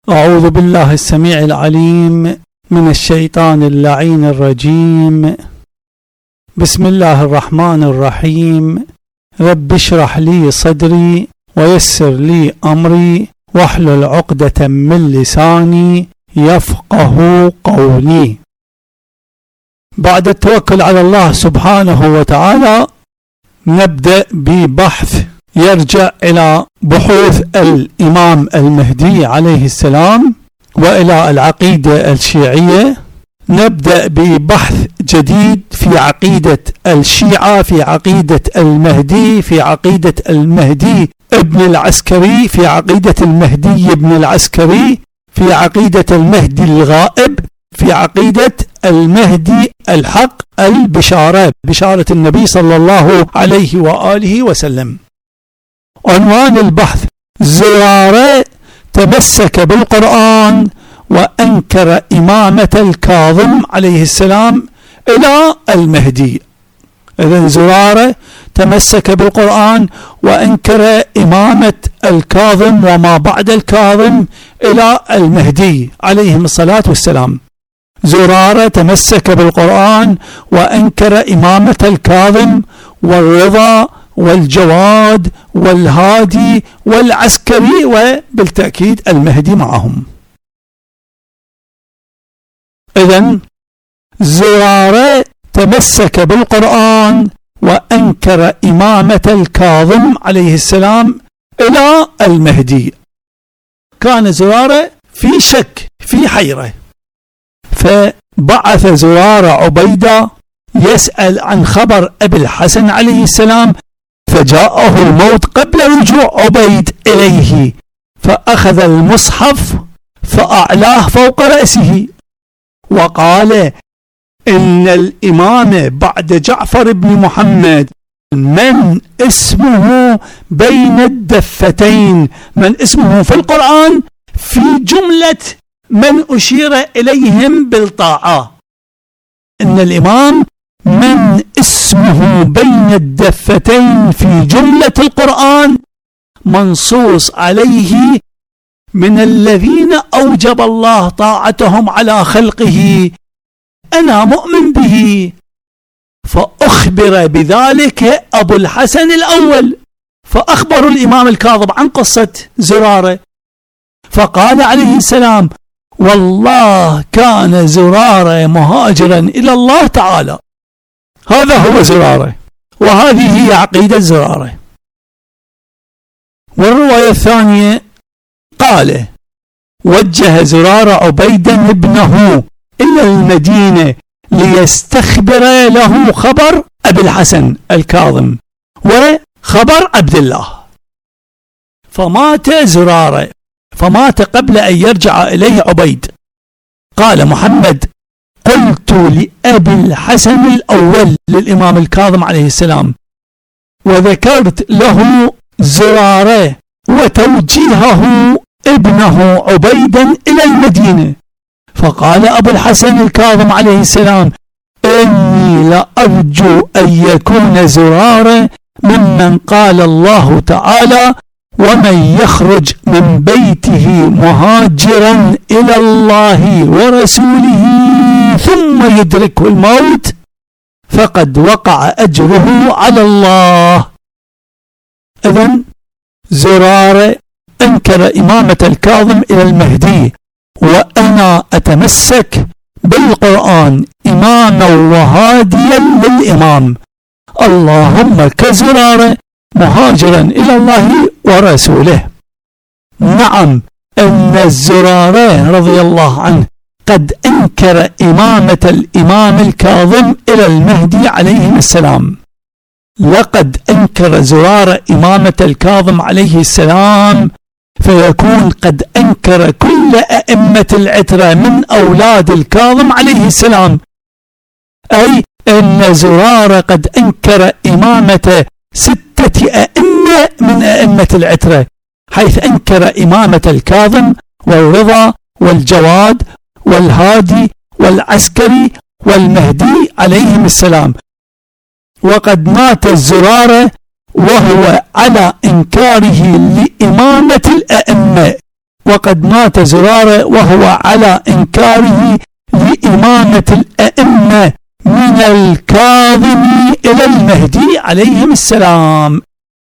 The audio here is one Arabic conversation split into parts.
أعوذ بالله السميع العليم من الشيطان اللعين الرجيم. بسم الله الرحمن الرحيم. رب اشرح لي صدري ويسر لي أمري واحلل عقدة من لساني يفقه قولي. بعد التوكل على الله سبحانه وتعالى نبدأ ببحث يرجع إلى بحوث الإمام المهدي عليه السلام وإلى العقيدة الشيعية. نبدأ ببحث جديد في عقيدة الشيعة، في عقيدة المهدي، في عقيدة المهدي ابن العسكري، في عقيدة المهدي ابن العسكري، في عقيدة المهدي الغائب، في عقيدة المهدي الحق، البشارة، بشارة النبي صلى الله عليه وآله وسلم. عنوان البحث: زرارة تمسك بالقرآن وأنكر إمامة الكاظم عليه السلام إلى المهدي. إذن زرارة تمسك بالقرآن وأنكر إمامة الكاظم وما بعد الكاظم إلى المهدي عليهم الصلاة والسلام. زرارة تمسك بالقرآن وأنكر إمامة الكاظم والرضا والجواد والهادي والعسكري، وبالتأكيد المهدي معهم. إذن زرارة تمسك بالقرآن وأنكر إمامة الكاظم عليه السلام إلى المهدي. كان زرارة في شك، في حيرة، فبعث زرارة عبيدة يسأل عن خبر أبي الحسن عليه السلام، فجاءه الموت قبل رجوع عبيد إليه، فأخذ المصحف فأعلاه فوق رأسه وقال: إن الإمام بعد جعفر بن محمد من اسمه بين الدفتين، من اسمه في القرآن في جملة من أشير إليهم بالطاعة. إن الإمام من اسمه بين الدفتين في جملة القرآن منصوص عليه من الذين أوجب الله طاعتهم على خلقه، أنا مؤمن به. فأخبر بذلك أبو الحسن الأول، فأخبر الإمام الكاظم عن قصة زرارة، فقال عليه السلام: والله كان زرارة مهاجرا إلى الله تعالى. هذا هو زرارة، وهذه هي عقيدة زرارة. والرواية الثانية قال: وجه زرارة عبيدا ابنه إلى المدينة ليستخبر له خبر أبي الحسن الكاظم وخبر عبد الله، فمات زرارة، فمات قبل أن يرجع إليه عبيد. قال محمد: قلت لأبي الحسن الأول للإمام الكاظم عليه السلام وذكرت له زرارة وتوجيهه ابنه عبيدا إلى المدينة، فقال أبو الحسن الكاظم عليه السلام: إني لأرجو أن يكون زرارة ممن قال الله تعالى: ومن يخرج من بيته مهاجرا إلى الله ورسوله ثم يدركه الموت فقد وقع أجره على الله. إذن زرارة أنكر إمامة الكاظم إلى المهدي، وأنا أتمسك بالقرآن إماما وهاديا للإمام، اللهم كزرارة مهاجرا إلى الله ورسوله. نعم، أن الزرارة رضي الله عنه قد أنكر إمامة الإمام الكاظم إلى المهدي عليه السلام. لقد أنكر زرارة إمامة الكاظم عليه السلام، فيكون قد أنكر كل أئمة العترة من أولاد الكاظم عليه السلام، أي أن زرارة قد أنكر إمامة 6 أئمة من أئمة العترة، حيث أنكر إمامة الكاظم والرضا والجواد والهادي والعسكري والمهدي عليهم السلام. وقد مات الزرارة وهو على إنكاره لإمامة الأئمة وقد مات زرارة وهو على إنكاره لإمامة الأئمة من الكاظم إلى المهدي عليهم السلام.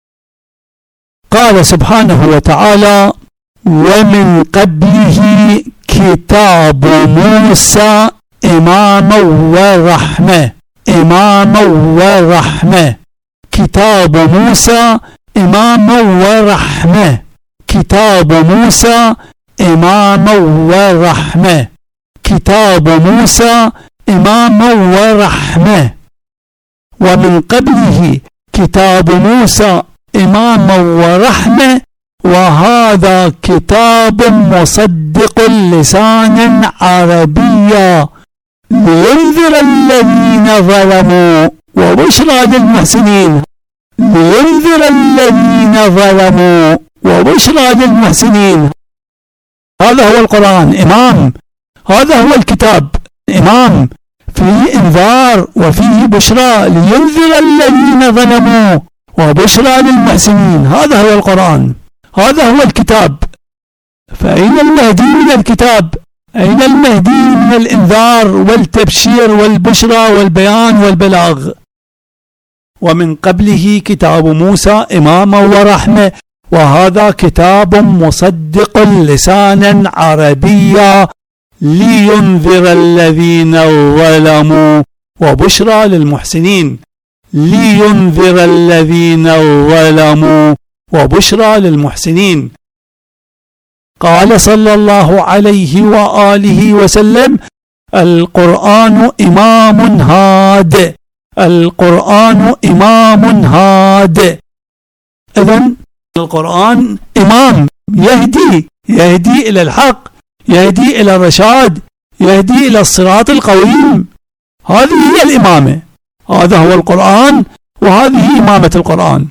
قال سبحانه وتعالى: ومن قبله كتاب موسى إماما ورحمة. إماما ورحمة. كتاب موسى إماما ورحمة. كتاب موسى إماما ورحمة. كتاب موسى إماما ورحمة. ومن قبله كتاب موسى إماما ورحمة، وهذا كتاب مصدق لسانا عربيا لينذر الذين ظلموا وبشرى للمحسنين. لينذر الذين ظلموا وبشرى للمحسنين. هذا هو القرآن إمام، هذا هو الكتاب إمام، فيه إنذار وفيه بشرى لينذر الذين ظلموا وبشرى للمحسنين. هذا هو القرآن، هذا هو الكتاب. فأين المهدي من الكتاب؟ أين المهدي من الإنذار والتبشير والبشرى والبيان والبلاغ؟ ومن قبله كتاب موسى إماما ورحمة، وهذا كتاب مصدق لسانا عربيا لينذر الذين ظلموا وبشرى للمحسنين. لينذر الذين ظلموا وبشرى للمحسنين. قال صلى الله عليه وآله وسلم: القرآن إمام هاد. القرآن إمام هاد. إذن القرآن إمام يهدي إلى الحق، يهدي إلى الرشاد، يهدي إلى الصراط القويم. هذه هي الإمامة، هذا هو القرآن، وهذه إمامة القرآن.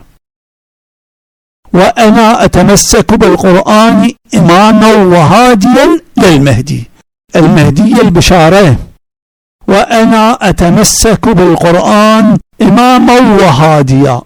وأنا أتمسك بالقرآن إماما وهاديا للمهدي. المهدي البشارة. وأنا أتمسك بالقرآن إماما وهاديا.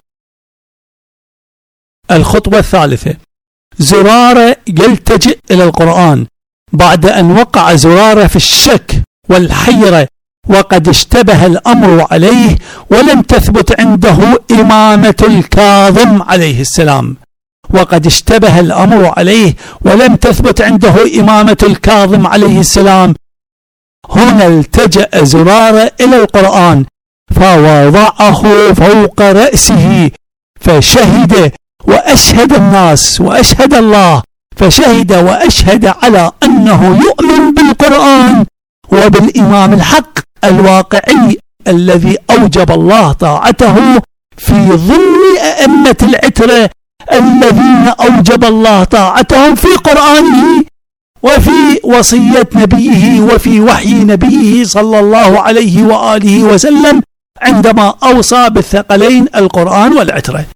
الخطوة الثالثة: زرارة يلتجئ إلى القرآن بعد أن وقع زرارة في الشك والحيرة، وقد اشتبه الأمر عليه ولم تثبت عنده إمامة الكاظم عليه السلام. وقد اشتبه الأمر عليه ولم تثبت عنده إمامة الكاظم عليه السلام. هنا التجأ زرارة إلى القرآن فوضعه فوق رأسه، فشهد وأشهد الناس وأشهد الله، فشهد وأشهد على أنه يؤمن بالقرآن وبالإمام الحق الواقعي الذي أوجب الله طاعته في ضمن أئمة العترة الذين أوجب الله طاعتهم في قرآنه وفي وصية نبيه وفي وحي نبيه صلى الله عليه وآله وسلم عندما أوصى بالثقلين القرآن والعترة.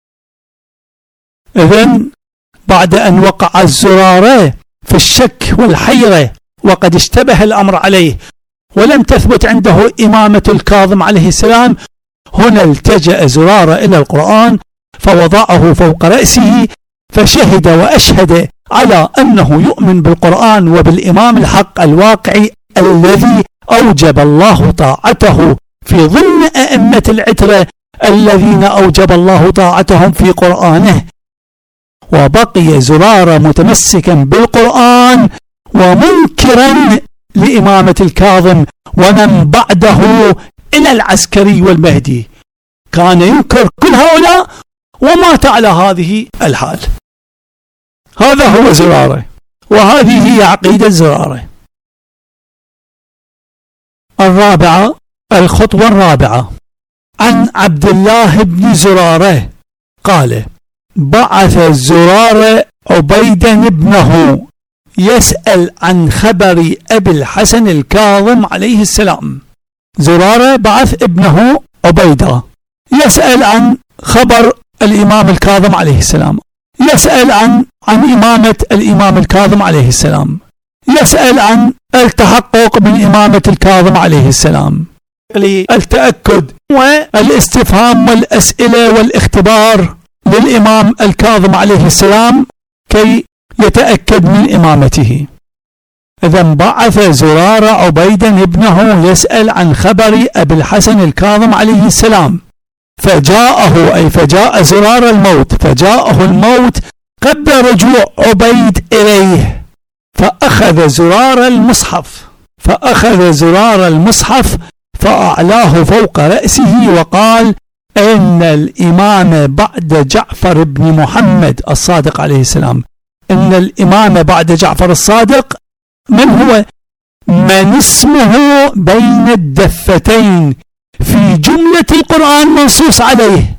إذن بعد أن وقع الزرارة في الشك والحيرة وقد اشتبه الأمر عليه ولم تثبت عنده إمامة الكاظم عليه السلام، هنا التجأ زرارة إلى القرآن فوضعه فوق رأسه، فشهد وأشهد على أنه يؤمن بالقرآن وبالإمام الحق الواقعي الذي أوجب الله طاعته في ضمن أئمة العترة الذين أوجب الله طاعتهم في قرآنه. وبقي زرارة متمسكا بالقرآن ومنكرا لإمامة الكاظم ومن بعده إلى العسكري والمهدي. كان ينكر كل هؤلاء ومات على هذه الحال. هذا هو زرارة، وهذه هي عقيدة زرارة. الرابعة، الخطوة الرابعة، عن عبد الله بن زرارة قال: بعث زرارة عبيدا ابنه يسأل عن خبر أبي الحسن الكاظم عليه السلام. زرارة بعث ابنه عبيدة يسأل عن خبر الإمام الكاظم عليه السلام، يسأل عن إمامة الإمام الكاظم عليه السلام، يسأل عن التحقق من إمامة الكاظم عليه السلام، التأكد والاستفهام والأسئلة والاختبار للإمام الكاظم عليه السلام كي يتأكد من إمامته. إذا بعث زرارة عبيدا ابنه يسأل عن خبر أبي الحسن الكاظم عليه السلام، فجاءه أي فجاء زرارة الموت، فجاءه الموت قبل رجوع عبيد إليه، فأخذ زرارة المصحف فأعلاه فوق رأسه وقال: إن الإمام بعد جعفر بن محمد الصادق عليه السلام، إن الإمام بعد جعفر الصادق من هو؟ من اسمه بين الدفتين في جملة القرآن منصوص عليه.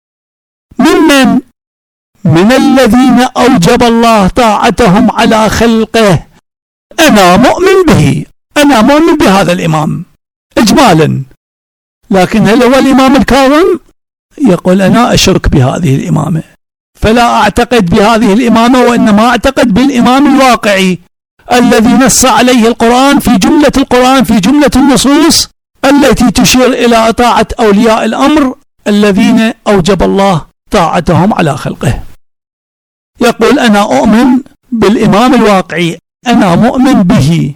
من الذين أوجب الله طاعتهم على خلقه. أنا مؤمن بهذا الإمام إجمالا، لكن هل هو الإمام الكاظم؟ يقول: أنا أشرك بهذه الإمامة، فلا أعتقد بهذه الإمامة، وإنما أعتقد بالإمام الواقعي الذي نص عليه القرآن في جملة النصوص التي تشير إلى طاعة أولياء الأمر الذين أوجب الله طاعتهم على خلقه. يقول: أنا أؤمن بالإمام الواقعي، أنا مؤمن به.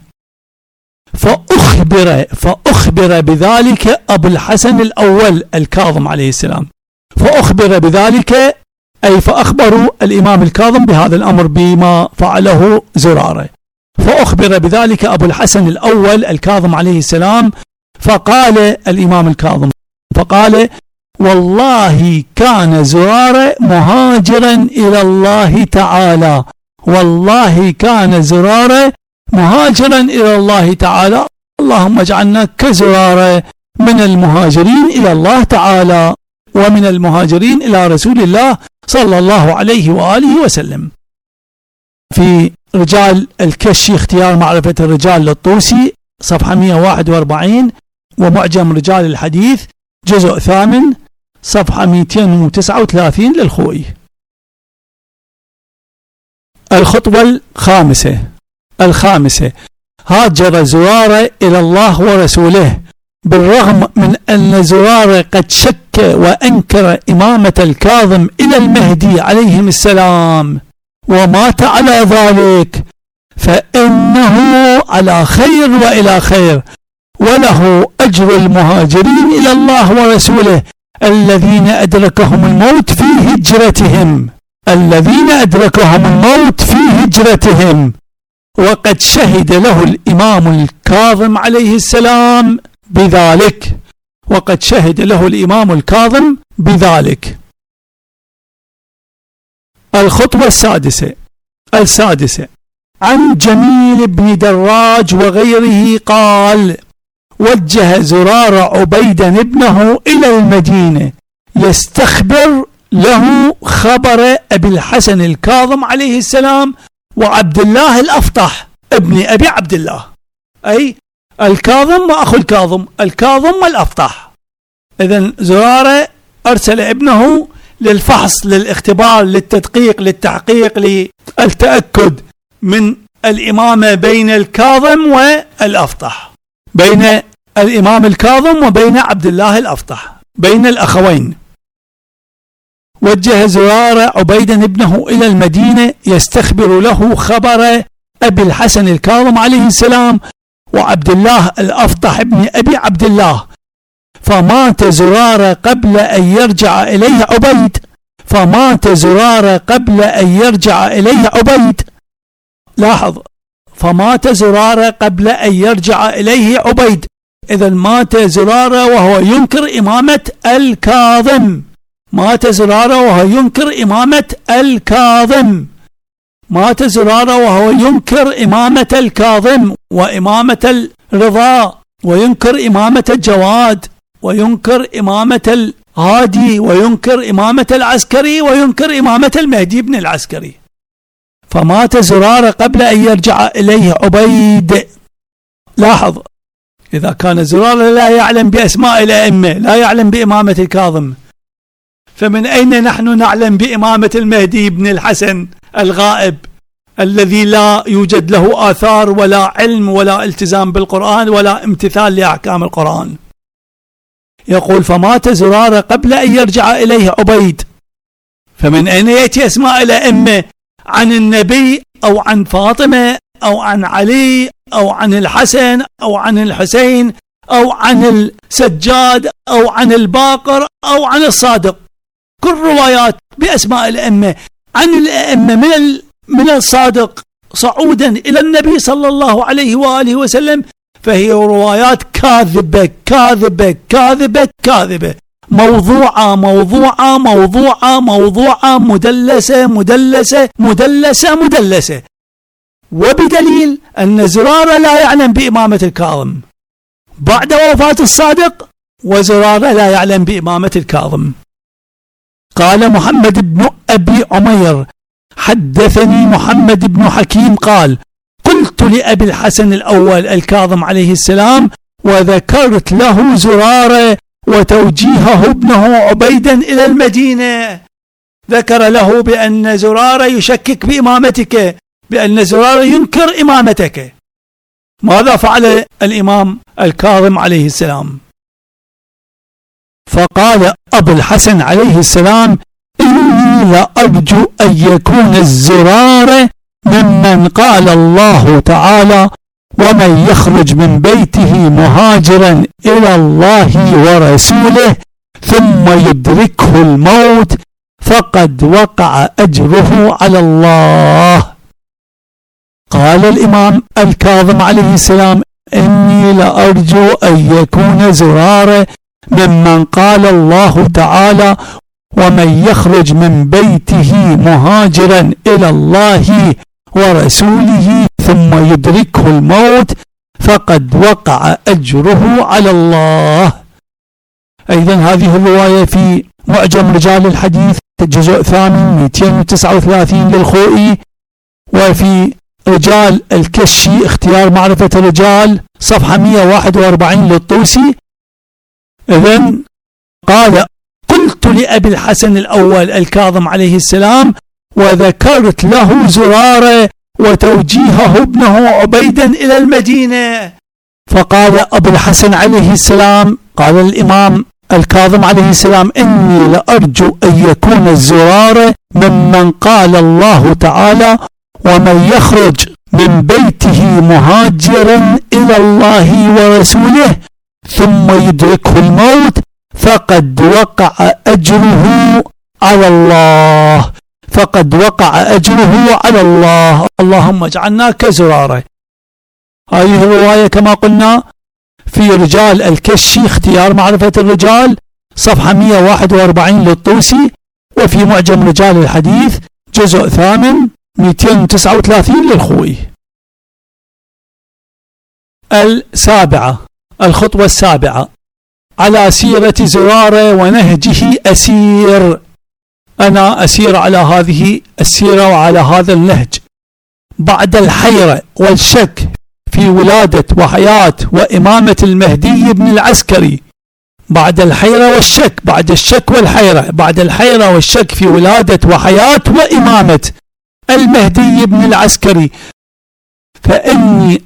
فأخبر بذلك أبو الحسن الأول الكاظم عليه السلام، فأخبر بذلك أي فأخبروا الإمام الكاظم بهذا الأمر بما فعله زرارة، فأخبر بذلك أبو الحسن الأول الكاظم عليه السلام، فقال الإمام الكاظم والله كان زرارة مهاجرا إلى الله تعالى، اللهم اجعلنا كزرارة من المهاجرين إلى الله تعالى ومن المهاجرين إلى رسول الله صلى الله عليه وآله وسلم. في رجال الكشي اختيار معرفة الرجال للطوسي صفحة 141، ومعجم رجال الحديث جزء 8 صفحة 239 للخوئي. الخطوة الخامسة هاجر زرارة إلى الله ورسوله، بالرغم من أن زرارة قد شك وأنكر إمامة الكاظم إلى المهدي عليهم السلام ومات على ذلك، فإنه على خير وإلى خير، وله أجر المهاجرين إلى الله ورسوله الذين أدركهم الموت في هجرتهم، وقد شهد له الإمام الكاظم عليه السلام بذلك. الخطوة السادسة عن جميل بن دراج وغيره قال: وجه زرارة عبيدا ابنه إلى المدينة يستخبر له خبر أبي الحسن الكاظم عليه السلام وعبد الله الأفطح ابن أبي عبد الله، أي الكاظم وأخو الكاظم والأفطح. إذن زرارة أرسل ابنه للفحص، للاختبار، للتدقيق، للتحقيق، للتأكد من الإمامة بين الكاظم والأفطح، بين الإمام الكاظم وبين عبد الله الأفطح، بين الأخوين. وجه زرارة عبيدا ابنه إلى المدينة يستخبر له خبر أبي الحسن الكاظم عليه السلام وعبد الله الأفطح ابن أبي عبد الله، فمات زرارة قبل أن يرجع إليه عبيد. لاحظ، فمات زرارة قبل أن يرجع إليه عبيد. إذا مات زرارة وهو ينكر إمامة الكاظم، مات زرارة وهو ينكر إمامة الكاظم وإمامة الرضا، وينكر إمامة الجواد، وينكر إمامة الهادي، وينكر إمامة العسكري، وينكر إمامة المهدي بن العسكري. فمات زرارة قبل أن يرجع إليه عبيد. لاحظ، إذا كان زرارة لا يعلم بأسماء الأئمة، لا يعلم بإمامة الكاظم، فمن أين نحن نعلم بإمامة المهدي بن الحسن الغائب الذي لا يوجد له آثار ولا علم ولا التزام بالقرآن ولا امتثال لأحكام القرآن؟ يقول: فمات زرارة قبل أن يرجع إليه عبيد. فمن أين يأتي أسماء الأئمة عن النبي أو عن فاطمة أو عن علي أو عن الحسن أو عن الحسين أو عن السجاد أو عن الباقر أو عن الصادق. كل روايات بأسماء الأئمة عن الأئمة من الصادق صعودا إلى النبي صلى الله عليه وآله وسلم، فهي روايات كاذبة كاذبة كاذبة كاذبة، موضوعة موضوعة موضوعة موضوعة، مدلسة مدلسة مدلسة مدلسة. وبدليل أن زرارة لا يعلم بإمامة الكاظم بعد وفاة الصادق، وزرارة لا يعلم بإمامة الكاظم. قال محمد بن أبي عمير: حدثني محمد بن حكيم قال: قلت لأبي الحسن الأول الكاظم عليه السلام وذكرت له زرارة وتوجيهه ابنه عبيدا إلى المدينة. ذكر له بأن زرارة يشكك بإمامتك، بأن زرارة ينكر إمامتك. ماذا فعل الإمام الكاظم عليه السلام؟ فقال أبو الحسن عليه السلام: إني لأرجو أن يكون الزرارة ممن قال الله تعالى: ومن يخرج من بيته مهاجرا إلى الله ورسوله ثم يدركه الموت فقد وقع أجره على الله. قال الإمام الكاظم عليه السلام: إني لأرجو أن يكون زرارة ممن قال الله تعالى: ومن يخرج من بيته مهاجرا إلى الله ورسوله ثم يدركه الموت فقد وقع أجره على الله. أيضا هذه الرواية في معجم رجال الحديث الجزء 8 239 للخوئي، وفي رجال الكشي اختيار معرفة الرجال صفحة 141 للطوسي. إذن قال: قلت لأبي الحسن الأول الكاظم عليه السلام وذكرت له زرارة وتوجيهه ابنه عبيدا إلى المدينة. فقال أبو الحسن عليه السلام، قال الإمام الكاظم عليه السلام: إني لأرجو أن يكون الزرارة ممن قال الله تعالى: ومن يخرج من بيته مهاجرا إلى الله ورسوله ثم يدركه الموت فقد وقع أجره على الله، فقد وقع أجره على الله. اللهم اجعلنا كزرارة. هذه الرواية كما قلنا في رجال الكشي اختيار معرفة الرجال صفحة 141 للطوسي، وفي معجم رجال الحديث جزء 8 239 للخوئي. الخطوة السابعة: على سيرة زرارة ونهجه أسير. أنا أسير على هذه السيرة وعلى هذا النهج بعد الحيرة والشك في ولادة وحياة وإمامة المهدي بن العسكري. بعد الحيرة والشك، بعد الشك والحيرة، بعد الحيرة والشك في ولادة وحياة وإمامة المهدي بن العسكري، فإني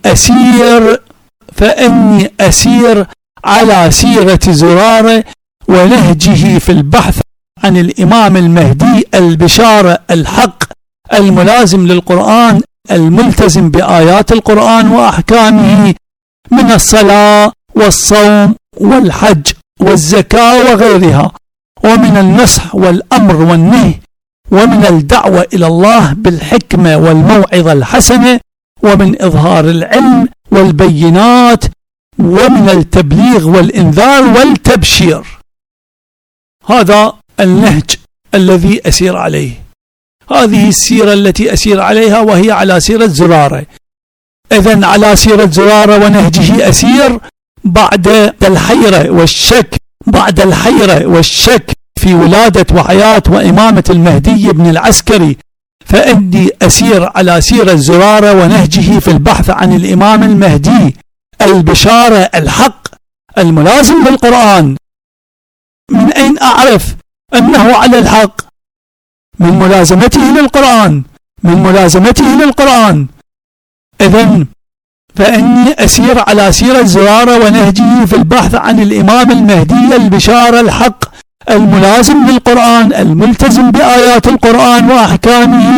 أسير على سيرة زرارة ونهجه في البحث عن الإمام المهدي البشارة الحق الملازم للقرآن الملتزم بآيات القرآن وأحكامه من الصلاة والصوم والحج والزكاة وغيرها، ومن النصح والأمر والنهي، ومن الدعوة إلى الله بالحكمة والموعظة الحسنة، ومن إظهار العلم والبينات، ومن التبليغ والإنذار والتبشير. هذا النهج الذي أسير عليه، هذه السيرة التي أسير عليها، وهي على سيرة زرارة. إذن على سيرة زرارة ونهجه أسير بعد الحيرة والشك، بعد الحيرة والشك في ولادة وحياة وإمامة المهدي بن العسكري، فإني أسير على سيرة زرارة ونهجه في البحث عن الإمام المهدي البشارة الحق الملازم للقرآن. من أين أعرف أنه على الحق؟ من ملازمته للقرآن، من ملازمته للقرآن. إذن فإني أسير على سيرة زرارة ونهجه في البحث عن الإمام المهدي البشارة الحق الملازم للقرآن الملتزم بآيات القرآن وأحكامه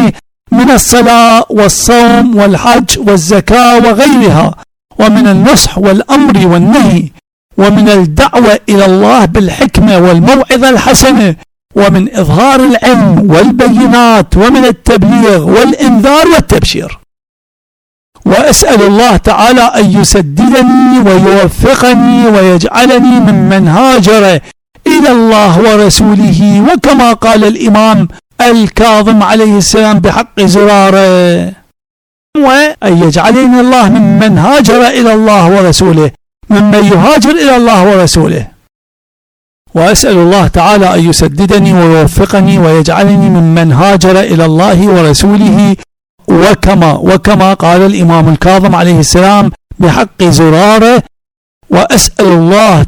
من الصلاة والصوم والحج والزكاة وغيرها، ومن النصح والأمر والنهي، ومن الدعوة إلى الله بالحكمة والموعظة الحسنة، ومن إظهار العلم والبينات، ومن التبليغ والإنذار والتبشير. وأسأل الله تعالى أن يسددني ويوفقني ويجعلني ممن هاجر إلى الله ورسوله، وكما قال الإمام الكاظم عليه السلام بحق زرارة، وأن يجعلني الله ممن هاجر إلى الله ورسوله، ممن يهاجر إلى الله ورسوله. وأسأل الله تعالى أن يسددني ويوفقني ويجعلني ممن هاجر إلى الله ورسوله، وكما قال الإمام الكاظم عليه السلام بحق زرارة. وأسأل الله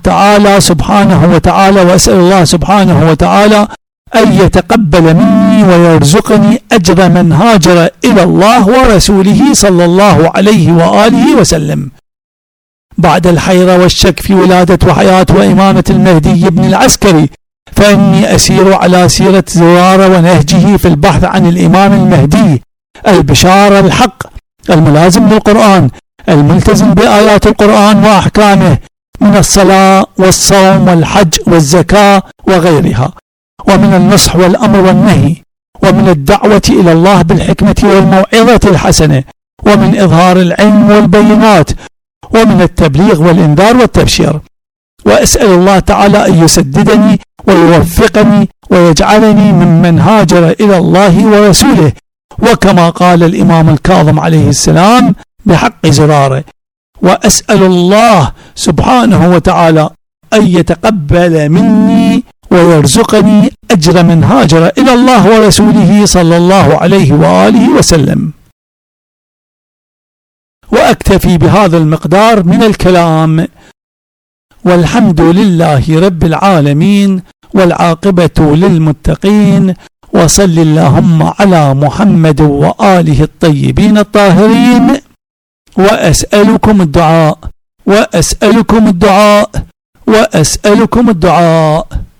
سبحانه وتعالى أن يتقبل مني ويرزقني أجر من هاجر إلى الله ورسوله صلى الله عليه وآله وسلم. بعد الحيرة والشك في ولادة وحياة وإمامة المهدي بن العسكري، فإني أسير على سيرة زرارة ونهجه في البحث عن الإمام المهدي البشارة الحق الملازم للقرآن الملتزم بآيات القرآن وأحكامه من الصلاة والصوم والحج والزكاة وغيرها، ومن النصح والأمر والنهي، ومن الدعوة إلى الله بالحكمة والموعظة الحسنة، ومن إظهار العلم والبينات، ومن التبليغ والإنذار والتبشير. وأسأل الله تعالى أن يسددني ويوفقني ويجعلني ممن هاجر إلى الله ورسوله، وكما قال الإمام الكاظم عليه السلام بحق زراره. وأسأل الله سبحانه وتعالى أن يتقبل مني ويرزقني أجر من هاجر إلى الله ورسوله صلى الله عليه وآله وسلم. وأكتفي بهذا المقدار من الكلام، والحمد لله رب العالمين، والعاقبة للمتقين، وصل اللهم على محمد وآله الطيبين الطاهرين. وأسألكم الدعاء.